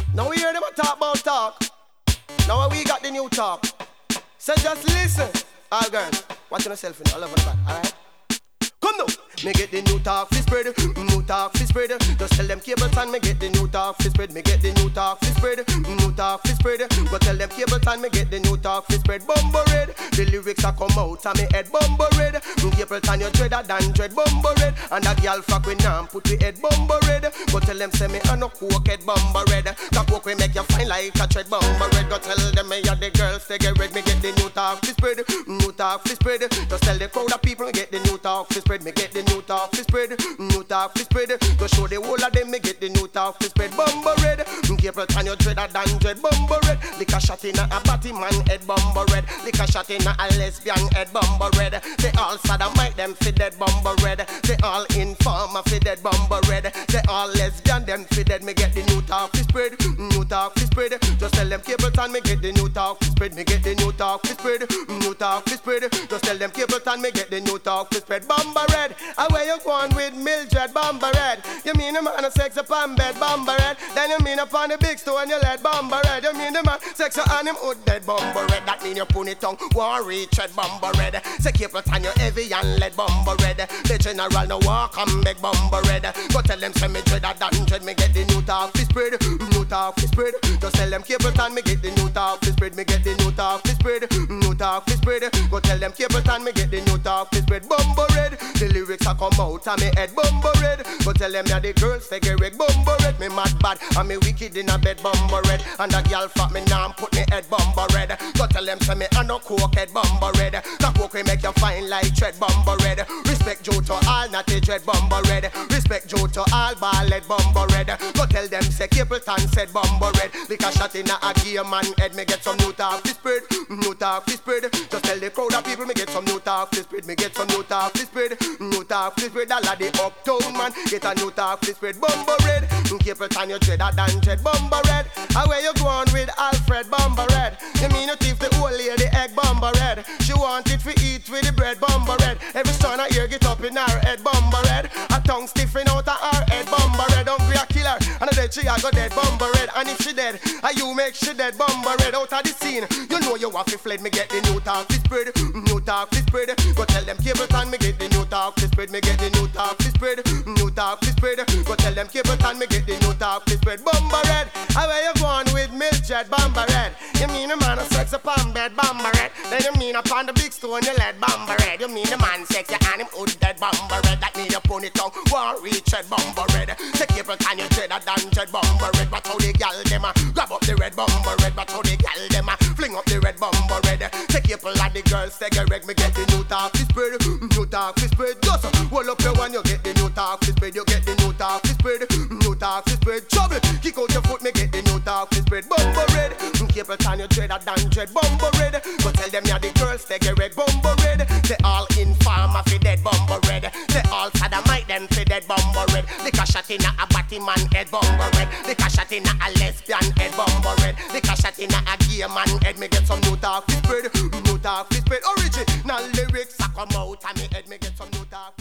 Now we hear them a talk about talk. Now we got the new talk. So just listen. All girls, watch yourself in all over the back, alright? Come now, me get the new talk fi spread, new talk fi spread. Just tell them cable time me get the new talk fi spread. Me get the new talk fi spread, new talk fi spread. Go tell them cable time me get the new talk fi spread. Bumbo red, the lyrics a come out and me head bumbo red. Cable time you dreader than dread bumbo red. And a girl fuck with nam put we head bumbo red. Go tell them say me a no coke head bumbo red. That coke we make you fine like a tread bumbo red. Go tell them me a the girls they get red. Me get the new talk fi spread, new talk fi spread. Just tell the crowd of people me get the new talk fi spread. Me get the new talk fi spread, new talk fi spread. To show the whole of them me get the new talk fi spread. Bumbo red, Gabriel Tan you dreader than dread. Bumbo red, lick a shot in a batty man head. Bumbo red, lick a shot in a lesbian head. Bumbo red, they all sodomite them fi dead. Bumbo red, they all informer fi dead. Bumbo red, they all lesbian them fi dead. Me get the new talk fi spread, new talk fi spread. Just tell them Gabriel Tan me get the new talk fi spread. Me get the new talk fi spread, new talk fi spread. Just tell them Gabriel Tan me get the new talk fi spread. Bumbo red, where you going with Mildred Bumbo red? You mean the man a sex upon bed Bumbo red? Then you mean upon the big store and you let Bumbo red? You mean the man sex on him hood dead Bumbo red? That mean you pony tongue won't reach red Bumbo red. Say keep it on you heavy and let Bumbo red. The general no walk and beg Bumbo red. Go tell them say me dreader than dread. Me get the new talk fi spread, new talk fi spread. Just tell them keep it on me get the new talk fi spread. Me get the new talk fi spread, new talk fi spread. Go tell them keep it on me get the new talk fi spread. Bumbo red, the lyrics a come out and me head bumbo red. Go tell them ya the girls take a red bumbo red. Me mad bad and me wicked in a bed bumbo red. And a girl fuck me now put me head bumbo red. Go tell them say me a no coke head bumbo red. That coke we make you fine like tread bumbo red. Respect Joe to all not a dread bumbo red. Respect Joe to all ball head bumbo red. Go tell them say Capleton said bumbo red. Lick a shot in a gear man head. Me get some new talk fi spread, new talk fi spread. Just tell the crowd of people me get some new talk fi spread. Me get some new talk fi spread, new talk fi spread. All of the uptown man get a new talk fi spread. Bumbo red, Capleton you dreader than dread. Bumbo red, where you going with Alfred Bumbo red? You mean you thief the old lady egg Bumbo red? She want it fi eat with the bread Bumbo red. Every son of ear get up in her head Bumbo red. A tongue stiffing out of her head Bumbo red. Hungry a killer and a dead she a go dead Bumbo red. And if she dead, you make she dead Bumbo red. Out of the scene, you know you have to fled. Me get the new talk fi spread, new talk fi spread. Go tell them Capleton me get the new talk fi spread. Me get the new talk fi spread, new talk fi spread. Go tell them Capleton me get the new talk fi spread. Bumbo red, where you going with Mildred Bumbo red? You mean the man a sex upon bed Bumbo red? Then you mean upon the big stone you let Bumbo red? You mean the man sex you and him hood dead Bumbo red? That mean you pony tongue won't reach red Bumbo red. Say Capleton you dreader than dread Bumbo red. But how the gal dem a grab up the red Bumbo red? But how the gal dem a fling up the red Bumbo red? Say Capleton and the girls take a reg. Me get the new talk fi spread, new talk fi spread. Just hold up your one you get the new talk fi spread. You get the new talk fi spread, new talk fi spread. Trouble, kick out your foot me get the new talk fi spread. Bumbo red, Capleton you dreader than dread Bumbo red. Go tell them ya the girls take a reg Bumbo red. They all informer fi dead Bumbo red. They all sodomite them fi dead Bumbo red. Lick a shot in a batty man head Bumbo red. Lick a shot in a lesbian head Bumbo red. Lick a shot in a gay man head. Me get some new talk fi spread, new talk fi spread. Original lyrics a come out and me head me get some new talk.